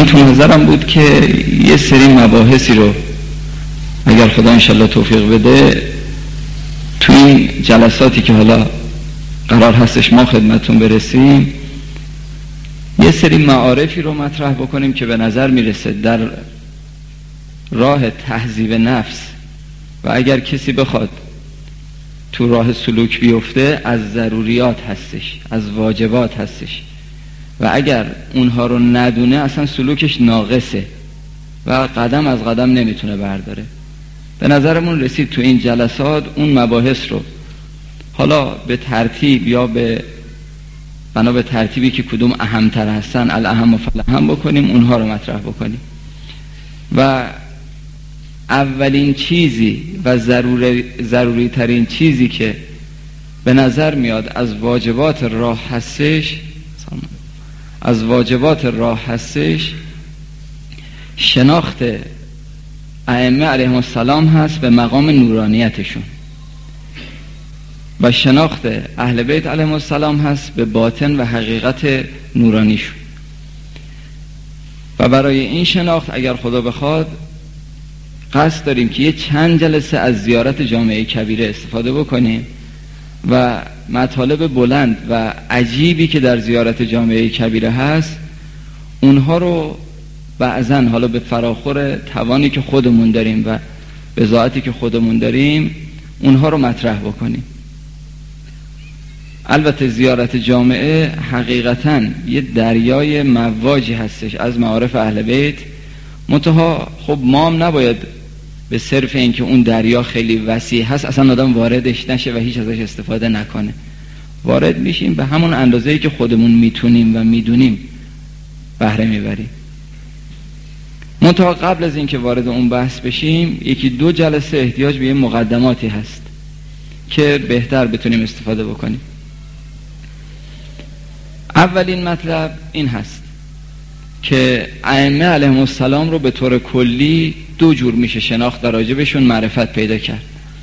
من تو نظرم بود که یه سری مباحثی رو اگر خدا انشالله توفیق بده تو این جلساتی که حالا قرار هستش ما خدمتون برسیم یه سری معارفی رو مطرح بکنیم که به نظر میرسه در راه تهذیب نفس و اگر کسی بخواد تو راه سلوک بیفته از ضروریات هستش، از واجبات هستش و اگر اونها رو ندونه اصلا سلوکش ناقصه و قدم از قدم نمیتونه برداره. به نظرمون رسید تو این جلسات اون مباحث رو حالا به ترتیب یا بنا به ترتیبی که کدوم اهمتر هستن الاهم و فالاهم بکنیم، اونها رو مطرح بکنیم. و اولین چیزی و ضروری ترین چیزی که به نظر میاد از واجبات راه هستش شناخت ائمه علیهم السلام هست به مقام نورانیتشون و شناخت اهل بیت علیهم السلام هست به باطن و حقیقت نورانیشون. و برای این شناخت اگر خدا بخواد قصد داریم که یه چند جلسه از زیارت جامعه کبیره استفاده بکنیم و مطالب بلند و عجیبی که در زیارت جامعه کبیره هست اونها رو بعضا حالا به فراخور توانی که خودمون داریم و بضاعتی که خودمون داریم اونها رو مطرح بکنیم. البته زیارت جامعه حقیقتاً یه دریای مواجی هستش از معارف اهل بیت، منتها خب ما هم نباید به صرف اینکه اون دریا خیلی وسیع هست اصلا آدم واردش نشه و هیچ ازش استفاده نکنه. وارد میشیم به همون اندازه‌ای که خودمون میتونیم و میدونیم بهره میبریم. منتها قبل از اینکه وارد اون بحث بشیم یکی دو جلسه احتیاج به یه مقدماتی هست که بهتر بتونیم استفاده بکنیم. اولین مطلب این هست که ائمه علیهم السلام رو به طور کلی دو جور میشه شناخت و راجبشون معرفت پیدا کرد.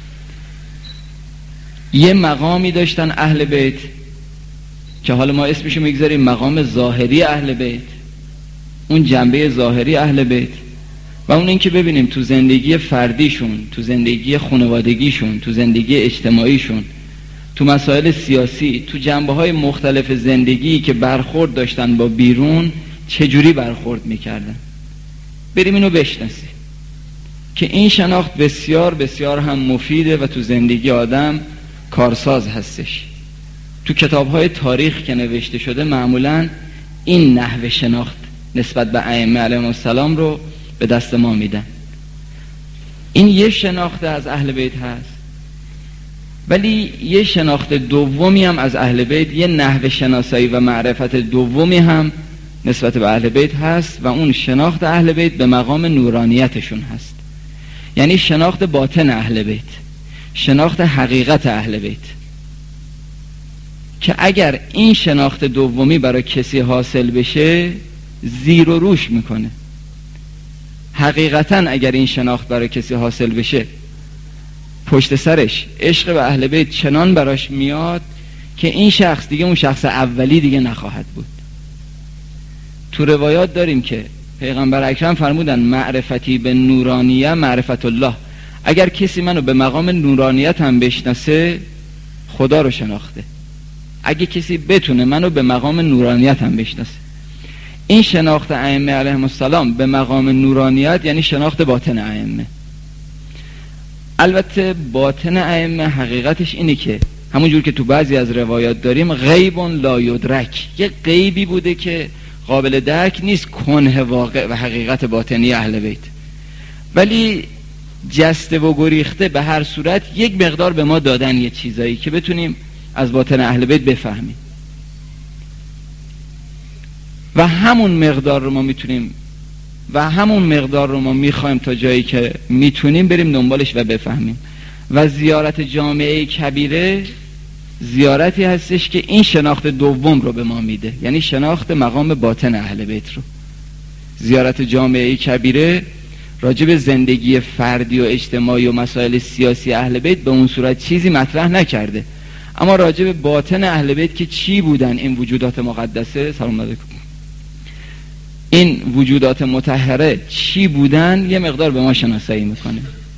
یه مقامی داشتن اهل بیت که حالا ما اسمشو میگذاریم مقام ظاهری اهل بیت، اون جنبه ظاهری اهل بیت، و اون این که ببینیم تو زندگی فردیشون، تو زندگی خانوادگیشون، تو زندگی اجتماعیشون، تو مسائل سیاسی، تو جنبه‌های مختلف زندگی که برخورد داشتن با بیرون چجوری برخورد میکردن. بریم اینو بشناسیم که این شناخت بسیار بسیار هم مفیده و تو زندگی آدم کارساز هستش. تو کتاب‌های تاریخ که نوشته شده معمولاً این نحوه شناخت نسبت به ائمه علیهم السلام رو به دست ما میدن. این یه شناخت از اهل بیت هست، ولی یه شناخت دومی هم از اهل بیت، یه نحوه شناسایی و معرفت دومی هم نسبت به اهل بیت هست و اون شناخت اهل بیت به مقام نورانیتشون هست. یعنی شناخت باطن اهل بیت، شناخت حقیقت اهل بیت، که اگر این شناخت دومی برای کسی حاصل بشه زیر و روش میکنه. حقیقتا اگر این شناخت برای کسی حاصل بشه پشت سرش عشق به اهل بیت چنان براش میاد که این شخص دیگه اون شخص اولی دیگه نخواهد بود. تو روایات داریم که پیغمبر اکرم فرمودن معرفتی به نورانیه معرفت الله. اگر کسی منو به مقام نورانیت هم بشناسه خدا رو شناخته. اگه کسی بتونه منو به مقام نورانیت هم بشناسه. این شناخت ائمه علیهم السلام به مقام نورانیت یعنی شناخت باطن ائمه. البته باطن ائمه حقیقتش اینه که همونجور که تو بعضی از روایات داریم غیب لا یدرک، یه غیبی بوده که قابل درک نیست، کنه واقع و حقیقت باطنی اهل بیت، ولی جسته و گریخته به هر صورت یک مقدار به ما دادن یه چیزایی که بتونیم از باطن اهل بیت بفهمیم و همون مقدار رو ما میتونیم و همون مقدار رو ما میخوایم تا جایی که میتونیم بریم دنبالش و بفهمیم. و زیارت جامعه کبیره زیارتی هستش که این شناخت دوم رو به ما میده، یعنی شناخت مقام باطن اهل بیت رو. زیارت جامعه کبیره راجع به زندگی فردی و اجتماعی و مسائل سیاسی اهل بیت به اون صورت چیزی مطرح نکرده، اما راجع به باطن اهل بیت که چی بودن این وجودات مقدسه، سلام علیکم، این وجودات مطهره چی بودن یه مقدار به ما شناسایی میکنه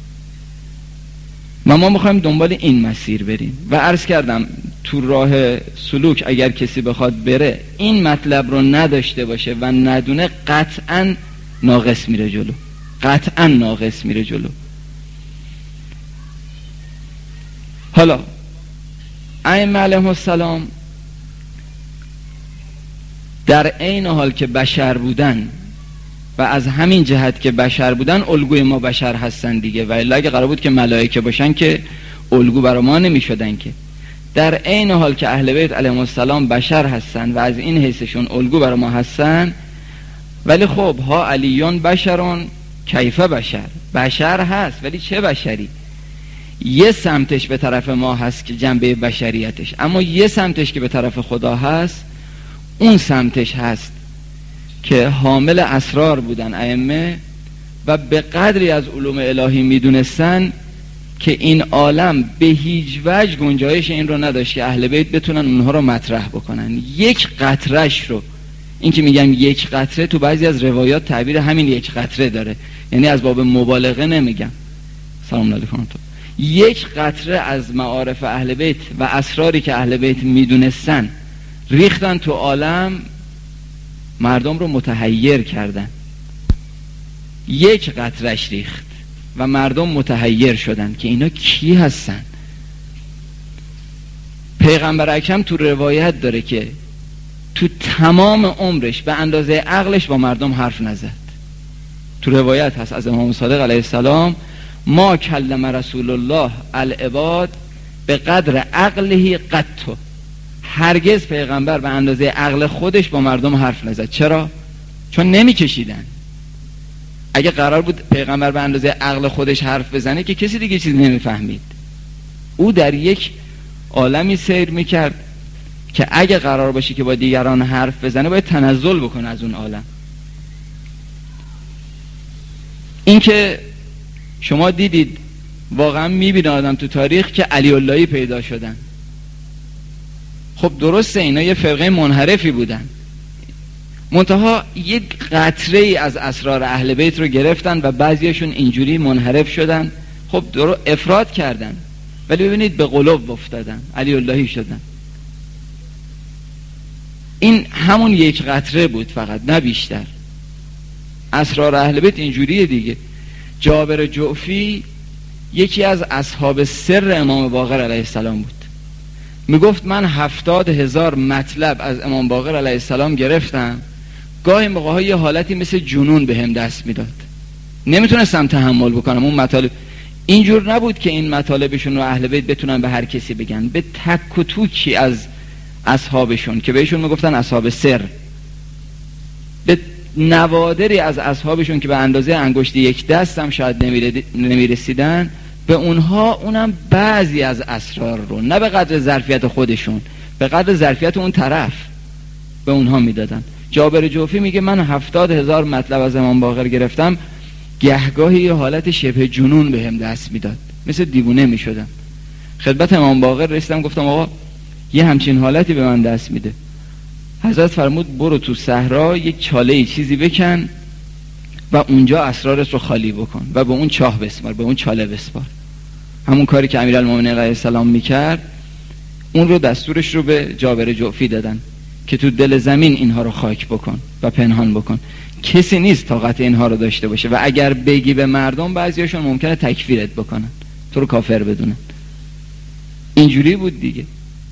و ما میخوایم دنبال این مسیر بریم. و عرض کردم تو راه سلوک اگر کسی بخواد بره این مطلب رو نداشته باشه و ندونه قطعا ناقص میره جلو، قطعا ناقص میره جلو. حالا ائمه علیهم السلام در عین حال که بشر بودن و از همین جهت که بشر بودن الگوی ما بشر هستن دیگه، و الا اگه قرار بود که ملائکه باشن که الگو برای ما نمی شدن که. در عین حال که اهل بیت علیهم السلام بشر هستن و از این حیثشون الگو برای ما هستن، ولی خب ها علیون بشرون کیف بشر، بشر هست ولی چه بشری؟ یه سمتش به طرف ما هست که جنبه بشریتش، اما یه سمتش که به طرف خدا هست، اون سمتش هست که حامل اسرار بودن ائمه و به قدری از علوم الهی میدونستن که این عالم به هیچ وجه گنجایش این رو نداشت که اهل بیت بتونن اونها رو مطرح بکنن. یک قطرش رو، این که میگم یک قطره، تو بعضی از روایات تعبیر همین یک قطره داره، یعنی از باب مبالغه نمیگم. سلام علیکم. یک قطره از معارف اهل بیت و اسراری که اهل بیت میدونستن ریختن تو عالم، مردم رو متحیر کردن. یک قطرش ریخت و مردم متحیر شدن که اینا کی هستن. پیغمبر اکرم تو روایت داره که تو تمام عمرش به اندازه عقلش با مردم حرف نزد. تو روایت هست از امام صادق علیه السلام: ما کلم رسول الله العباد به قدر عقله قط. هرگز پیغمبر به اندازه عقل خودش با مردم حرف نزد. چرا؟ چون نمیکشیدن. اگه قرار بود پیغمبر به اندازه عقل خودش حرف بزنه که کسی دیگه چیز نمیفهمید. او در یک عالمی سیر میکرد که اگه قرار باشه که با دیگران حرف بزنه باید تنزل بکنه از اون عالم. این که شما دیدید واقعا میبینه آدم تو تاریخ که علی اللهی پیدا شدن. خب درسته اینا یه فرقه منحرفی بودن، منتها یک قطره ای از اسرار اهل بیت رو گرفتن و بعضیشون اینجوری منحرف شدن. خب افراد کردن ولی ببینید به قلوب افتادن، علی اللهی شدن. این همون یک قطره بود فقط، نه بیشتر. اسرار اهل بیت اینجوریه دیگه. جابر جعفی یکی از اصحاب سر امام باقر علیه السلام بود. میگفت من 70,000 مطلب از امام باقر علیه السلام گرفتم، گاهی موقع‌ها یه حالتی مثل جنون بهم دست میداد، نمیتونستم تحمل بکنم اون مطالب. اینجور نبود که این مطالبشون رو اهل بیت بتونن به هر کسی بگن، به تک و توکی از اصحابشون که بهشون میگفتن اصحاب سر، به نوادری از اصحابشون که به اندازه انگشت یک دست هم شاید نمیرسیدن، به اونها اونم بعضی از اسرار رو نه به قدر ظرفیت خودشون، به قدر ظرفیت اون طرف به اونها میدادن. جابر جعفی میگه من 70,000 مطلب از امام باقر گرفتم، گهگاهی یه حالت شبه جنون بهم دست میداد، مثل دیوونه میشدم. خدمت امام باقر رسیدم گفتم آقا یه همچین حالتی به من دست میده. حضرت فرمود برو تو صحرا یک چاله چیزی بکن و اونجا اسرارت رو خالی بکن و به اون چاه بسپار، به اون چاله بسپار. همون کاری که امیرالمومنین علیه السلام میکرد، اون رو دستورش رو به جابر جعفی دادن که تو دل زمین اینها رو خاک بکن و پنهان بکن. کسی نیست طاقت اینها رو داشته باشه و اگر بگی به مردم بعضیاشون ممکنه تکفیرت بکنن، تو رو کافر بدونن. اینجوری بود دیگه.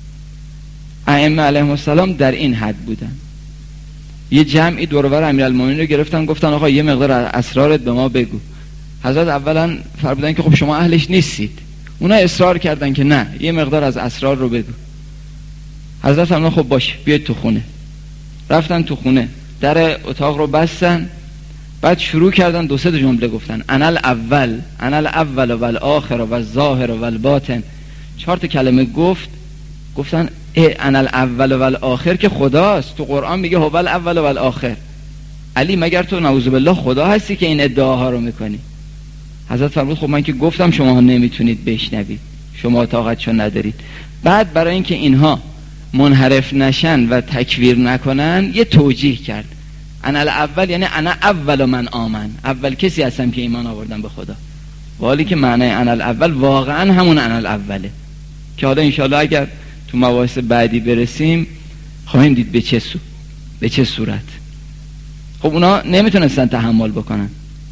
ائمه علیهم السلام در این حد بودن. یه جمعی دور و بر امیرالمومنین رو گرفتن گفتن آقا یه مقدار اسرارت به ما بگو. حضرت اولا فرمودن که خب شما اهلش نیستید. اونا اصرار کردن که نه، یه مقدار از اسرار رو بگو. حضرت فرمودن خب باش بیاید تو خونه. رفتن تو خونه، در اتاق رو بستن، بعد شروع کردن 2-3 جمله گفتن: انا الاول و الاخر و الظاهر و الباطن. 4 کلمه گفتن انا الاول و الاخر که خداست، تو قرآن میگه هو الاول و الاخر. علی مگر تو نعوذ بالله خدا هستی که این ادعاها رو میکنی؟ حضرت فرمود خب من که گفتم شما نمیتونید بشنوید، شما طاقتشو ندارید. بعد برای اینکه اینها منحرف نشن و تکفیر نکنن یه توجیه کرد. انا الاول یعنی انا اول من آمن، اول کسی هستم که ایمان آوردم به خدا. ولی که معنی انا الاول واقعا همون انا الاوله که حالا انشاءالله اگر تو مباحث بعدی برسیم خواهیم دید به چه صورت. خب اونا نمیتونستن تحمل بکنن.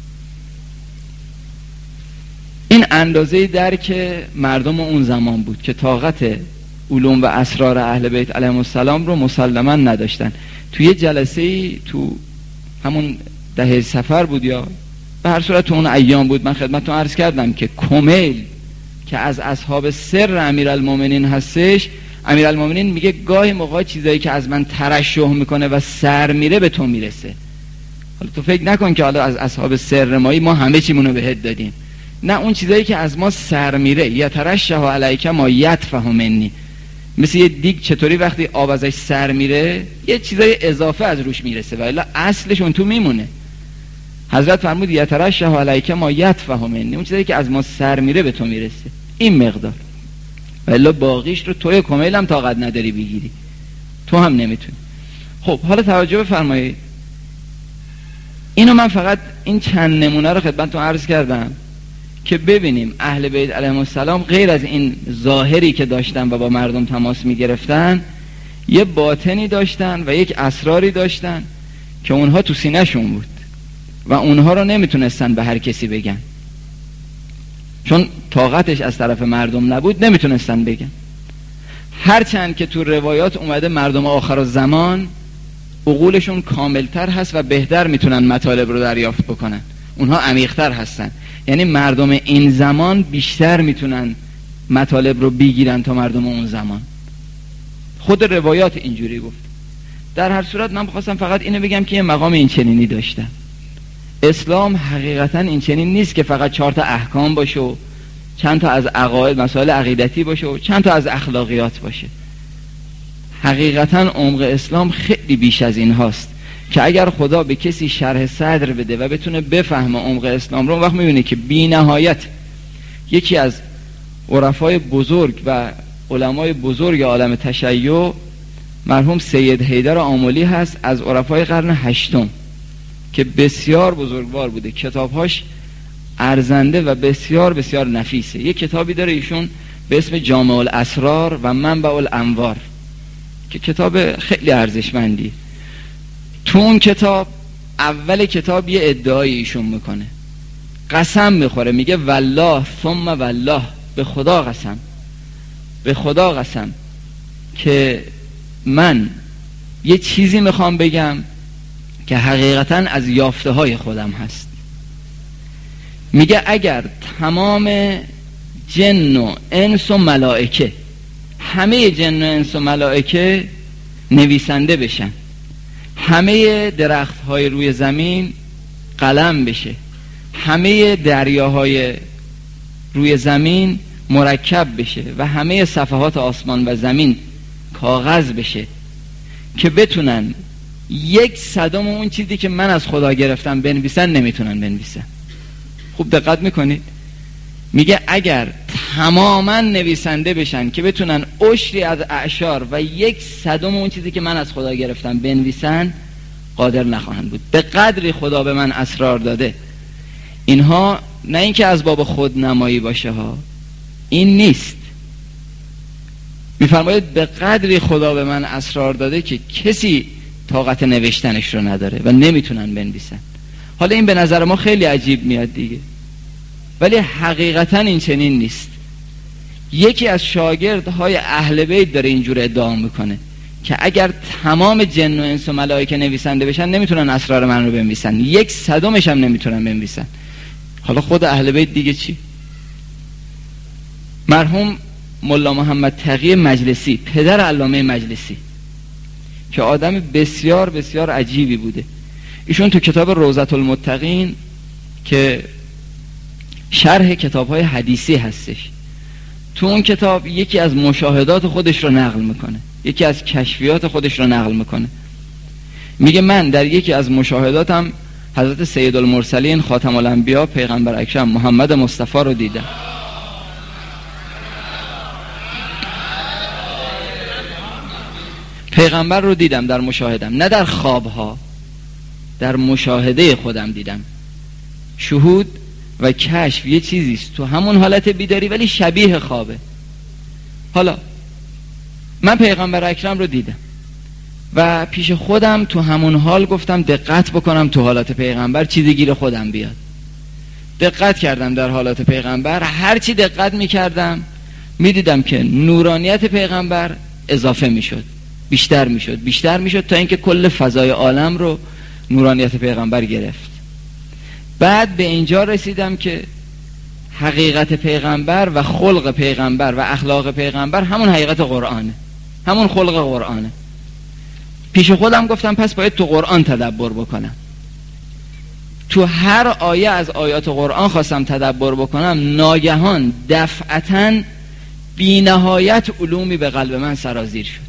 این اندازه درک مردم اون زمان بود که طاقت علوم و اسرار اهل بیت علیهم السلام رو مسلما نداشتن. توی یه جلسه‌ای تو همون دهه صفر بود یا به هر صورت تو اون ایام بود، من خدمتتون عرض کردم که کمیل که از اصحاب سر امیرالمومنین هستش، امیرالمومنین میگه گاهی موقع چیزایی که از من ترشح میکنه و سر میره به تو میرسه. حالا تو فکر نکن که حالا از اصحاب سر ما همه چیمونو بهت دادیم، نه، اون چیزایی که از ما سر میره یا ترشح علیک ما یطفح منی، مثل یه دیگ چطوری وقتی آب ازش سر میره یه چیزای اضافه از روش میرسه و الا اصلش اون تو میمونه. حضرت فرمود یترشح علیک ما یطفح منی، اون چیزایی که از ما سر میره به تو میرسه، این مقدار، و الا باقیش رو توی کمیل هم طاقت نداری بگیری، تو هم نمیتونی. خب حالا توجه بفرمایید، اینو من فقط این چند نمونه رو خدمتتون عرض کردم که ببینیم اهل بیت علیهم السلام غیر از این ظاهری که داشتن و با مردم تماس میگرفتن، یه باطنی داشتن و یک اسراری داشتن که اونها تو سینه‌شون بود و اونها رو نمیتونستن به هر کسی بگن، چون طاقتش از طرف مردم نبود، نمیتونستن بگن. هرچند که تو روایات اومده مردم آخر زمان عقولشون کاملتر هست و بهتر میتونن مطالب رو دریافت بکنن، اونها عمیق‌تر هستن، یعنی مردم این زمان بیشتر میتونن مطالب رو بگیرن تا مردم اون زمان. خود روایات اینجوری گفت. در هر صورت من بخواستم فقط اینو بگم که یه مقام این چنینی داشتن. اسلام حقیقتا این چنین نیست که فقط 4 تا احکام باشه و چند تا از عقاید مسائل عقیدتی باشه و چند تا از اخلاقیات باشه. حقیقتا عمق اسلام خیلی بیش از این هاست که اگر خدا به کسی شرح صدر بده و بتونه بفهمه عمق اسلام رو، اون وقت میبینه که بی نهایت یکی از عرفای بزرگ و علمای بزرگ عالم تشیع مرحوم سید حیدر آملی هست از عرفای قرن 8 که بسیار بزرگوار بوده، کتابهاش ارزنده و بسیار بسیار نفیسه. یک کتابی داره ایشون به اسم جامع الاسرار و منبع الانوار که کتاب خیلی ارزشمندی. تو اون کتاب اول کتاب یه ادعای ایشون میکنه، قسم میخوره، میگه والله ثم والله، به خدا قسم، به خدا قسم که من یه چیزی میخوام بگم که حقیقتا از یافته های خودم هست. میگه اگر تمام جن و انس و ملائکه، همه جن و انس و ملائکه نویسنده بشن، همه درخت های روی زمین قلم بشه، همه دریاهای روی زمین مرکب بشه و همه صفحات آسمان و زمین کاغذ بشه که بتونن 1/100 اون چیزی که من از خدا گرفتم بنویسن، نمیتونن بنویسن. خوب دقت میکنید، میگه اگر تماما نویسنده بشن که بتونن عشری از اعشار و 1/100 اون چیزی که من از خدا گرفتم بنویسن، قادر نخواهند بود. به قدری خدا به من اسرار داده. اینها نه اینکه از باب خود نمایی باشه ها، این نیست. میفرماید به قدری خدا به من اسرار داده که کسی طاقت نوشتنش رو نداره و نمیتونن بنویسن. حالا این به نظر ما خیلی عجیب میاد دیگه، ولی حقیقتا این چنین نیست. یکی از شاگردهای اهل بیت داره اینجور ادعا میکنه که اگر تمام جن و انس و ملائکه نویسنده بشن، نمیتونن اسرار من رو بنویسن، 1/100 هم نمیتونن بنویسن. حالا خود اهل بیت دیگه چی؟ مرحوم ملا محمد تقی مجلسی، پدر علامه مجلسی، که آدم بسیار بسیار عجیبی بوده، ایشون تو کتاب روضة المتقین که شرح کتاب‌های حدیثی هستش، تو اون کتاب یکی از مشاهدات خودش رو نقل میکنه، یکی از کشفیات خودش رو نقل میکنه. میگه من در یکی از مشاهداتم حضرت سید المرسلین خاتم الانبیا پیغمبر اکرم محمد مصطفی رو دیدم. پیغمبر رو دیدم در مشاهدم، نه در خوابها، در مشاهده خودم دیدم. شهود و کشف یه چیزیست تو همون حالت بیداری ولی شبیه خوابه. حالا من پیغمبر اکرم رو دیدم و پیش خودم تو همون حال گفتم دقت بکنم تو حالات پیغمبر چیزی گیر خودم بیاد. دقت کردم در حالات پیغمبر، هر چی دقت میکردم میدیدم که نورانیت پیغمبر اضافه میشد، بیشتر میشد تا اینکه کل فضای عالم رو نورانیت پیغمبر گرفت. بعد به اینجا رسیدم که حقیقت پیغمبر و خلق پیغمبر و اخلاق پیغمبر همون حقیقت قرآنه، همون خلق قرآنه. پیش خودم گفتم پس باید تو قرآن تدبر بکنم. تو هر آیه از آیات قرآن خواستم تدبر بکنم، ناگهان دفعتاً بی نهایت علومی به قلب من سرازیر شد.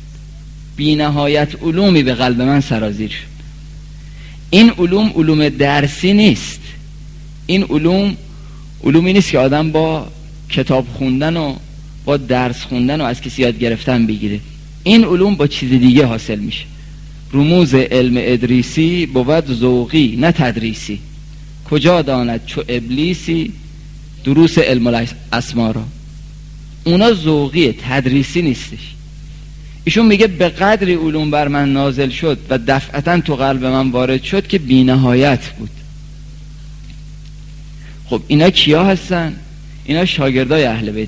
این علوم درسی نیست. این علومی نیست که آدم با کتاب خوندن و با درس خوندن و از کسی یاد گرفتن بگیره. این علوم با چیز دیگه حاصل میشه. رموز علم ادریسی بود ذوقی نه تدریسی، کجا داند چو ابلیسی دروس علم الاسما را. اونا ذوقیه، تدریسی نیستش. ایشون میگه به قدری علوم بر من نازل شد و دفعتاً تو قلب من وارد شد که بی نهایت بود. خب اینا کیا هستن؟ اینا شاگردای اهل بیت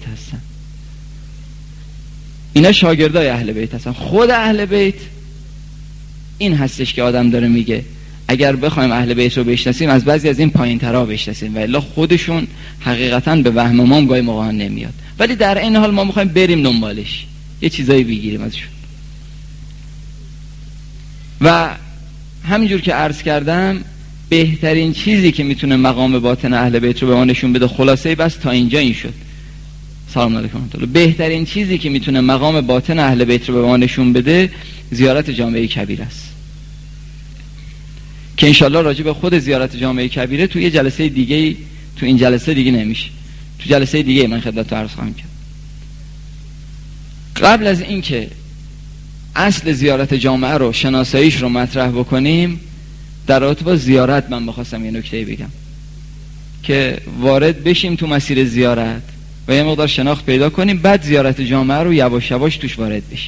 هستن. خود اهل بیت این هستش که آدم داره میگه اگر بخوایم اهل بیت رو بشناسیم از بعضی از این پایین ترها بشناسیم و الا خودشون حقیقتاً به وهم ما گاهی موقع نمیاد، ولی در این حال ما میخوایم بریم دنبالش، یه چیزایی بگیریم ازشون. و همینجور که عرض کردم بهترین چیزی که میتونه مقام باطن اهل بیت رو به ما نشون بده، خلاصه بس تا اینجا این شد. سلام علیکم. بهترین چیزی که میتونه مقام باطن اهل بیت رو به ما نشون بده زیارت جامعه کبیر است، که انشالله راجع به خود زیارت جامعه کبیره تو یه جلسه دیگه، تو این جلسه دیگه نمیشه، تو جلسه دیگه من خدمت عرض خواهم کرد. قبل از این که اصل زیارت جامعه رو، شناساییش رو مطرح بکنیم، در رابطه با زیارت من بخواستم یه نکته بگم که وارد بشیم تو مسیر زیارت و یه مقدار شناخت پیدا کنیم، بعد زیارت جامعه رو یواش یواش توش وارد بشیم.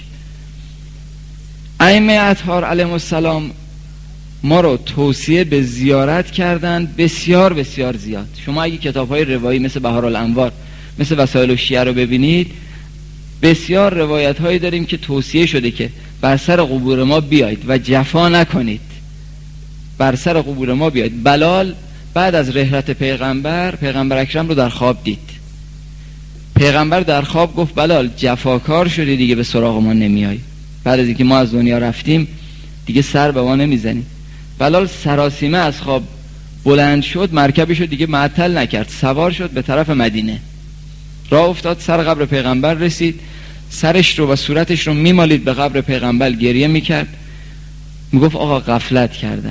ائمه اطهار علیهم السلام ما رو توصیه به زیارت کردن بسیار بسیار زیاد. شما اگه کتاب‌های روایی مثل بهارالانوار، مثل وسائل الشیعه رو ببینید، بسیار روایت‌هایی داریم که توصیه شده که بر سر قبور ما بیایید و جفا نکنید، بر سر قبور ما بیایید. بلال بعد از رحلت پیغمبر اکرم رو در خواب دید. پیغمبر در خواب گفت بلال جفاکار شدی دیگه، به سراغ ما نمیای، بعد از اینکه ما از دنیا رفتیم دیگه سر به ما نمیزنی. بلال سراسیمه از خواب بلند شد، مرکبش رو دیگه معطل نکرد، سوار شد به طرف مدینه، راه افتاد، سر قبر پیغمبر رسید، سرش رو و صورتش رو میمالید به قبر پیغمبر، گریه میکرد، میگفت آقا غفلت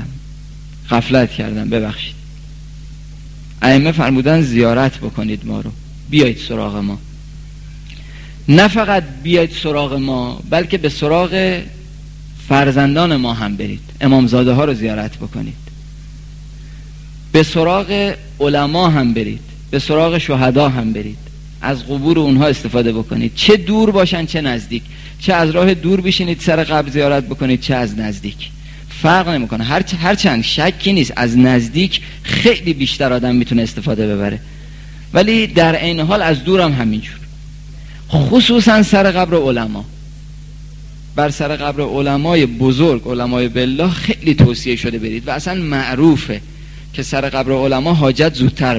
کردم ببخشید. ائمه فرمودن زیارت بکنید ما رو، بیایید سراغ ما. نه فقط بیایید سراغ ما، بلکه به سراغ فرزندان ما هم برید، امامزاده ها رو زیارت بکنید، به سراغ علما هم برید، به سراغ شهدا هم برید، از قبور اونها استفاده بکنید، چه دور باشن چه نزدیک، چه از راه دور بشینید سر قبر زیارت بکنید چه از نزدیک، فرق نمیکنه. هرچند شکی نیست از نزدیک خیلی بیشتر آدم میتونه استفاده ببره، ولی در این حال از دور هم همینجور. خصوصا سر قبر علما، بر سر قبر علمای بزرگ، علمای بالله خیلی توصیه شده برید و اصلا معروفه که سر قبر علما حاجت زودتر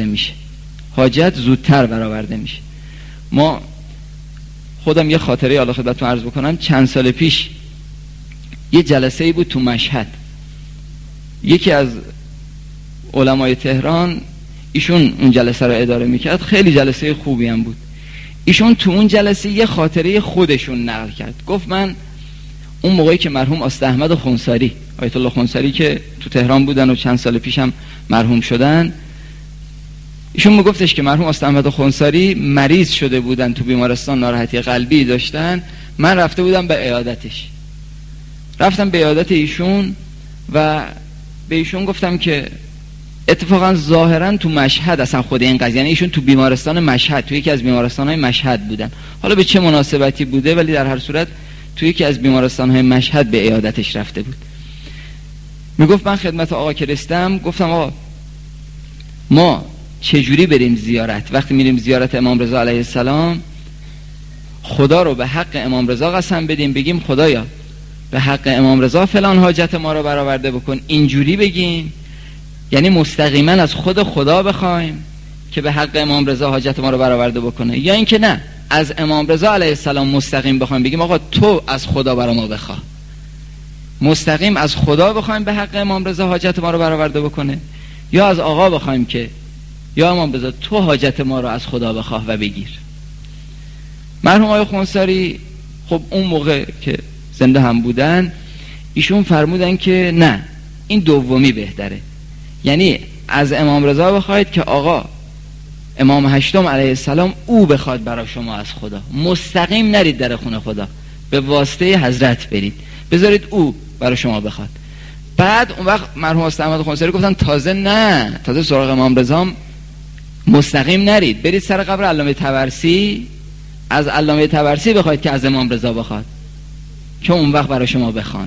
برآورده میشه. ما خودم یه خاطره حالا خدمتتون عرض بکنم. چند سال پیش یه جلسه ای بود تو مشهد، یکی از علمای تهران، ایشون اون جلسه رو اداره میکرد، خیلی جلسه خوبی هم بود. ایشون تو اون جلسه یه خاطره خودشون نقل کرد. گفت من اون موقعی که مرحوم استاحمد خنثاری، آیت الله خنثاری که تو تهران بودن و چند سال پیش هم مرحوم شدن، ایشون میگفتش که مرحوم استاحمد خنثاری مریض شده بودن، تو بیمارستان ناراحتی قلبی داشتن، من رفته بودم به عیادت ایشون و به ایشون گفتم که اتفاقا ظاهرا تو مشهد اصلا خود این قضیه، یعنی ایشون تو بیمارستان مشهد، تو یکی از بیمارستان‌های مشهد بودن، حالا به چه مناسبتی بوده ولی در هر صورت تو یکی از بیمارستان‌های مشهد به عیادتش رفته بود. میگفت من خدمت آقا که رسیدم گفتم آقا ما چجوری بریم زیارت؟ وقتی میریم زیارت امام رضا علیه السلام خدا رو به حق امام رضا قسم بدیم، بگیم خدایا به حق امام رضا فلان حاجت ما رو برآورده بکن، اینجوری بگیم؟ یعنی مستقیما از خود خدا بخوایم که به حق امام رضا حاجت ما رو برآورده بکنه، یا اینکه نه از امام رضا علیه السلام مستقیم بخوایم بگیم آقا تو از خدا برای ما بخواه؟ مستقیم از خدا بخوایم به حق امام رضا حاجت ما رو برآورده بکنه، یا از آقا بخوایم که یا امام رضا تو حاجت ما رو از خدا بخواه و بگیر؟ مرحوم آقای خونساری خب اون موقع که زنده هم بودن ایشون فرمودن که نه این دومی بهتره، یعنی از امام رضا بخواید که آقا امام هشتم علیه السلام او بخواد برای شما از خدا، مستقیم نرید در خونه خدا، به واسطه حضرت برید، بذارید او برای شما بخواد. بعد اون وقت مرحوم استاد احمد خونساری گفتن تازه سراغ امام رضا مستقیم نرید، برید سر قبر علامه طبرسی، از علامه طبرسی بخواید که از امام رضا بخواد که اون وقت برای شما بخوان.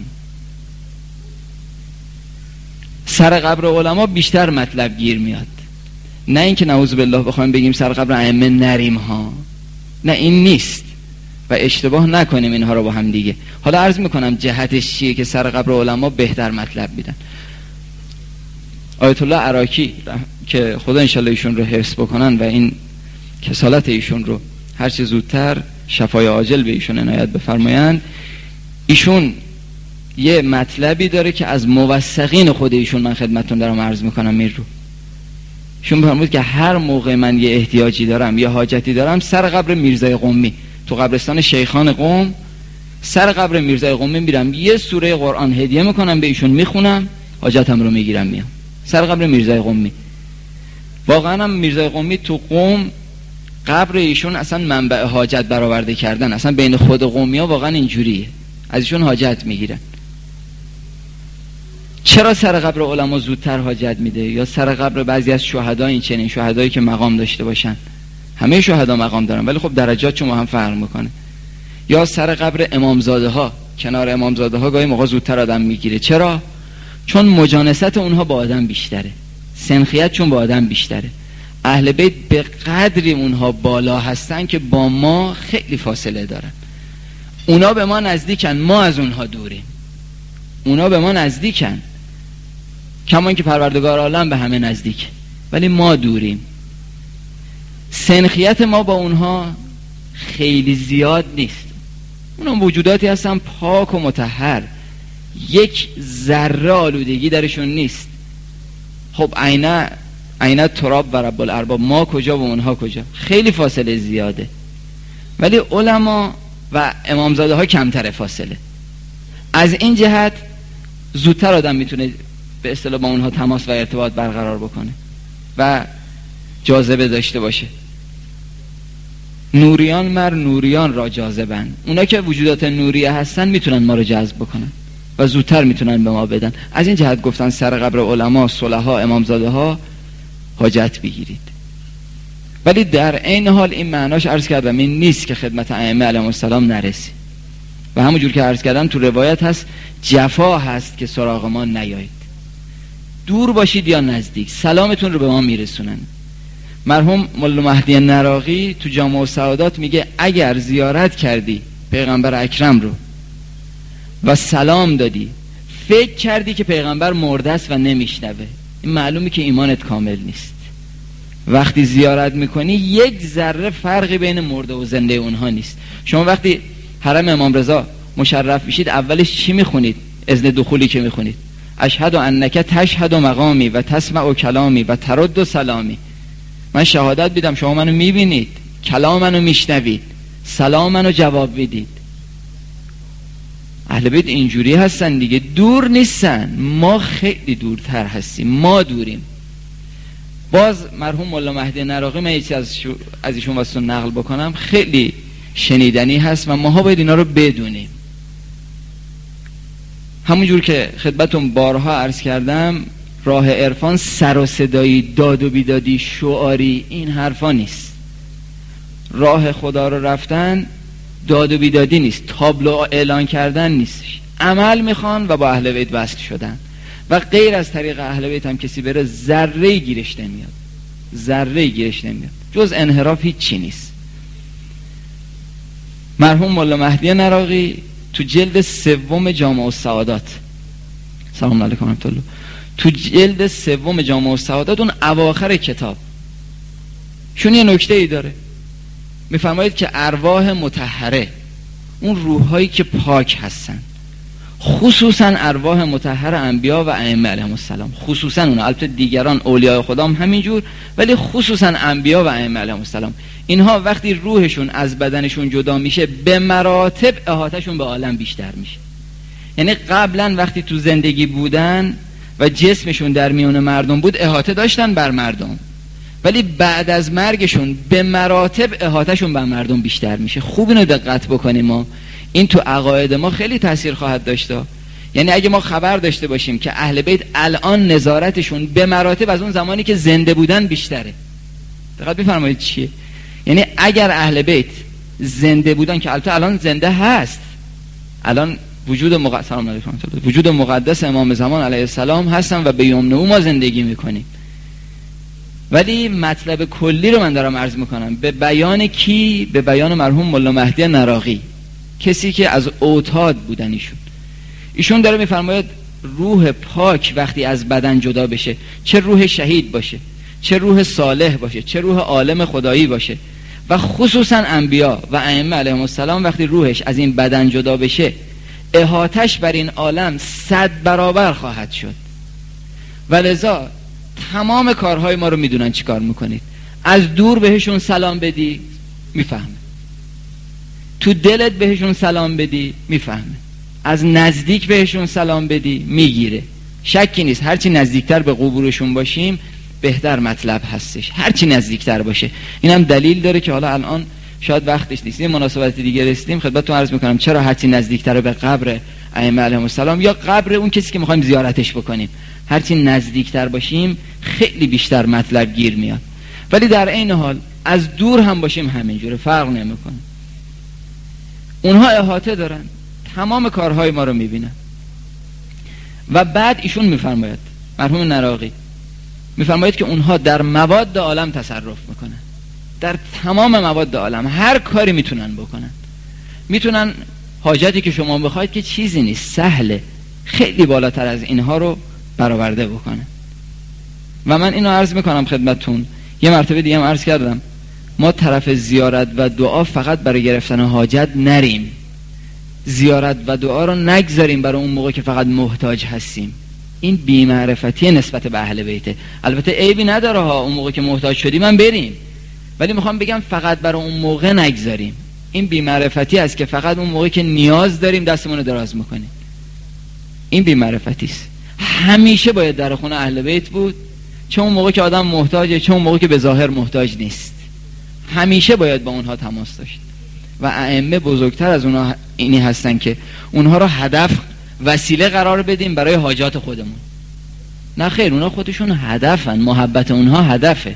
سر قبر علما بیشتر مطلب گیر میاد، نه اینکه نعوذ بالله بخوایم بگیم سر قبر ائمه نریم ها، نه این نیست و اشتباه نکنیم اینها رو با هم دیگه. حالا عرض میکنم جهتش چیه که سر قبر علما بهتر مطلب میدن. آیت الله عراقی که خدا انشالله ایشون رو حفظ بکنن و این کسالت ایشون رو هر چه زودتر شفای عاجل به ایشون عنایت بفرمایند، ایشون یه مطلبی داره که از موثقین خود ایشون من خدمتتون دارم عرض میکنم میر رو. ایشون فرمود که هر موقع من یه احتیاجی دارم یا حاجتی دارم سر قبر میرزای قمی تو قبرستان شیخان قم، سر قبر میرزای قمی میرم یه سوره قرآن هدیه میکنم به ایشون، میخونم حاجتم رو میگیرم میام سر قبر میرزای قمی. واقعا هم میرزای قمی تو قم قبر ایشون اصلا منبع حاجت برآورده کردن، اصلا بین خود قمی ها واقعا اینجوریه، از ایشون حاجت میگیرن. چرا سر قبر علما زودتر حاجت میده؟ یا سر قبر بعضی از شهدا، این چنین شهدایی که مقام داشته باشن، همه شهدا مقام دارن ولی خب درجاتشون هم فرق میکنه. یا سر قبر امامزاده ها، کنار امامزاده ها گاهی موقع زودتر آدم میگیره. چرا؟ چون مجانست اونها با آدم بیشتره، سنخیتشون با آدم بیشتره. اهل بیت به قدری اونها بالا هستن که با ما خیلی فاصله دارن. اونا به ما نزدیکن، ما از اونها دوریم. اونا به ما نزدیکن کما اینکه پروردگار عالم به همه نزدیک، ولی ما دوریم. سنخیت ما با اونها خیلی زیاد نیست. اونا موجوداتی هستن پاک و مطهر، یک ذره آلودگی درشون نیست. خب عینه تراب و رب الارباب، ما کجا و اونها کجا؟ خیلی فاصله زیاده. ولی علما و امامزاده ها کمتر فاصله. از این جهت زودتر آدم میتونه به اصطلاح با اونها تماس و ارتباط برقرار بکنه و جاذبه داشته باشه. نوریان مر نوریان را جاذبن، اونا که وجودات نوریه هستن میتونن ما رو جذب بکنن و زودتر میتونن به ما بدن. از این جهت گفتن سر قبر علما، صلحا، امامزاده ها حاجت بگیرید. ولی در عین حال این معناش عرض کردم این نیست که خدمت ائمه علیهم السلام نرسی. و همونجور که عرض کردم تو روایت هست جفا هست که سراغ ما نیایید، دور باشید یا نزدیک، سلامتون رو به ما میرسونن. مرحوم مولا مهدی نراقی تو جامع السعادات میگه اگر زیارت کردی پیغمبر اکرم رو و سلام دادی، فکر کردی که پیغمبر مرده است و نمیشنوه، این معلومه که ایمانت کامل نیست. وقتی زیارت میکنی یک ذره فرقی بین مرده و زنده اونها نیست. شما وقتی حرم امام رضا مشرف میشید اولش چی میخونید؟ اذن دخولی که میخونید اشهد انک تشهد مقامی و تسمع کلامی و ترد سلامی، من شهادت میدم شما منو میبینید، کلام منو میشنوید، سلام منو جواب میدید. اهل بیت اینجوری هستن دیگه، دور نیستن، ما خیلی دورتر هستیم، ما دوریم. باز مرحوم مولا مهدی نراقی، من یکی از ایشون واسه نقل بکنم، خیلی شنیدنی هست و ماها باید اینا رو بدونیم. همونجور که خدمتون بارها عرض کردم، راه عرفان سر و صدایی، داد و بیدادی، شعاری، این حرفا نیست. راه خدا رو رفتن داد و بیدادی نیست، تابلو اعلان کردن نیست، عمل میخوان و با اهل بیت وصل شدن و غیر از طریق اهل بیت هم کسی بره ذره گیرش نمیاد، ذره گیرش نمیاد، جز انحراف هیچی نیست. مرحوم مولا مهدی نراقی تو جلد 3 جامع السعادات، سلام علیکم ورحمة الله، تو جلد 3 جامع السعادات اون اواخر کتاب شون یه نکته ای داره، میفرمایید که ارواح مطهره، اون روحایی که پاک هستن، خصوصا ارواح مطهر انبیا و ائمه علیهم السلام، خصوصا اون، البته دیگران اولیاء خدا هم همینجور، ولی خصوصا انبیا و ائمه علیهم السلام، اینها وقتی روحشون از بدنشون جدا میشه به مراتب احاطهشون به عالم بیشتر میشه. یعنی قبلا وقتی تو زندگی بودن و جسمشون در میون مردم بود احاطه داشتن بر مردم، ولی بعد از مرگشون به مراتب احاطهشون بر مردم بیشتر میشه. خوب اینو دقت بکنیم، ما این تو عقاید ما خیلی تاثیر خواهد داشت. یعنی اگه ما خبر داشته باشیم که اهل بیت الان نظارتشون به مراتب از اون زمانی که زنده بودن بیشتره، دقت بفرمایید چیه؟ یعنی اگر اهل بیت زنده بودن، که البته الان زنده هست، الان وجود مقدس امام زمان علیه السلام هستن و به یمن او ما زندگی میکنیم، ولی مطلب کلی رو من دارم عرض میکنم به بیان کی؟ به بیان مرحوم مولا مهدی نراقی، کسی که از اوتاد بودن ایشون داره میفرماید روح پاک وقتی از بدن جدا بشه، چه روح شهید باشه، چه روح صالح باشه، چه روح عالم خدایی باشه، و خصوصا انبیا و ائمه علیهم السلام وقتی روحش از این بدن جدا بشه احاطش بر این عالم 100 برابر خواهد شد. ولذا تمام کارهای ما رو میدونن چی کار میکنید. از دور بهشون سلام بدی میفهمه، تو دلت بهشون سلام بدی میفهمه، از نزدیک بهشون سلام بدی میگیره. شکی نیست هرچی نزدیکتر به قبورشون باشیم بهتر مطلب هستش، هرچی نزدیکتر باشه. اینم دلیل داره که حالا الان شاید وقتش نیست، یه مناسبت دیگه رسیدیم خدمتتون عرض میکنم چرا هرچی نزدیکتر به قبر ائمه علیهم السلام یا قبر اون کسی که میخوایم زیارتش بکنیم، هرچی نزدیکتر باشیم خیلی بیشتر مطلب گیر میاد. ولی در عین حال از دور هم باشیم همینجوره، فرق نمیکنه. اونها احاطه دارن، تمام کارهای ما رو میبینن. و بعد ایشون میفرماید، مرحوم نراقی میفرماید که اونها در مواد عالم تصرف میکنن، در تمام مواد عالم هر کاری میتونن بکنن، میتونن حاجتی که شما بخواید که چیزی نیست، سهله، خیلی بالاتر از اینها رو برآورده بکنن. و من اینو عرض میکنم خدمتتون، یه مرتبه دیگه هم عرض کردم، ما طرف زیارت و دعا فقط برای گرفتن حاجت نریم، زیارت و دعا رو نگذاریم برای اون موقع که فقط محتاج هستیم. این بی‌معرفتی نسبت به اهل بیته. البته عیبی نداره ها، اون موقع که محتاج شدیم من بریم، ولی میخوام بگم فقط برای اون موقع نگذاریم. این بی‌معرفتی است که فقط اون موقع که نیاز داریم دستمون رو دراز میکنیم. این بی‌معرفتی است. همیشه باید در خونه اهل بیت بود، چه اون موقع که آدم محتاجه، چه اون موقع که به ظاهر محتاج نیست. همیشه باید با اونها تماس داشت. و ائمه بزرگتر از اونها اینی هستن که اونها رو هدف، وسیله قرار بدیم برای حاجات خودمون. نه خیر، اونها خودشون هدفن، محبت اونها هدفه.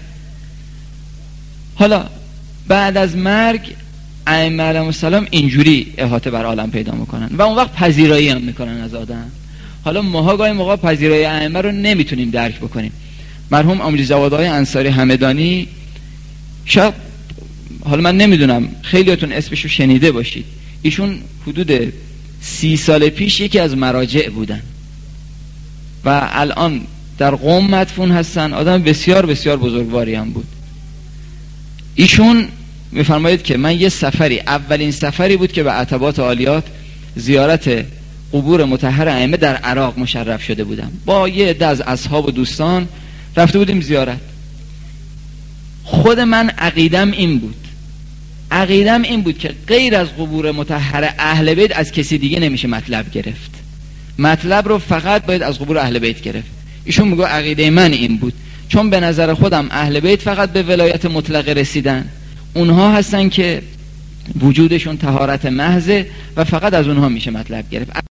حالا بعد از مرگ ائمه علیهم السلام اینجوری احاطه بر عالم پیدا میکنن و اون وقت پذیرایی هم میکنن از آدم. حالا ماها گاهی موقع پذیرایی ائمه رو نمیتونیم درک بکنیم. مرحوم آملی جوادهای انصاری همدانی، شاید حالا من نمیدونم خیلیاتون اسمشو شنیده باشید، ایشون حدود 30 سال پیش یکی از مراجع بودن و الان در قم مدفون هستن. آدم بسیار بسیار بزرگواری هم بود. ایشون میفرمایید که من یه سفری، اولین سفری بود که به عتبات عالیات زیارت قبور مطهر ائمه در عراق مشرف شده بودم، با یه عده از اصحاب و دوستان رفته بودیم زیارت. خود من عقیدم این بود که غیر از قبور مطهر اهل بیت از کسی دیگه نمیشه مطلب گرفت، مطلب رو فقط باید از قبور اهل بیت گرفت. ایشون میگه عقیده من این بود، چون به نظر خودم اهل بیت فقط به ولایت مطلقه رسیدن، اونها هستن که وجودشون طهارت محضه و فقط از اونها میشه مطلب گرفت.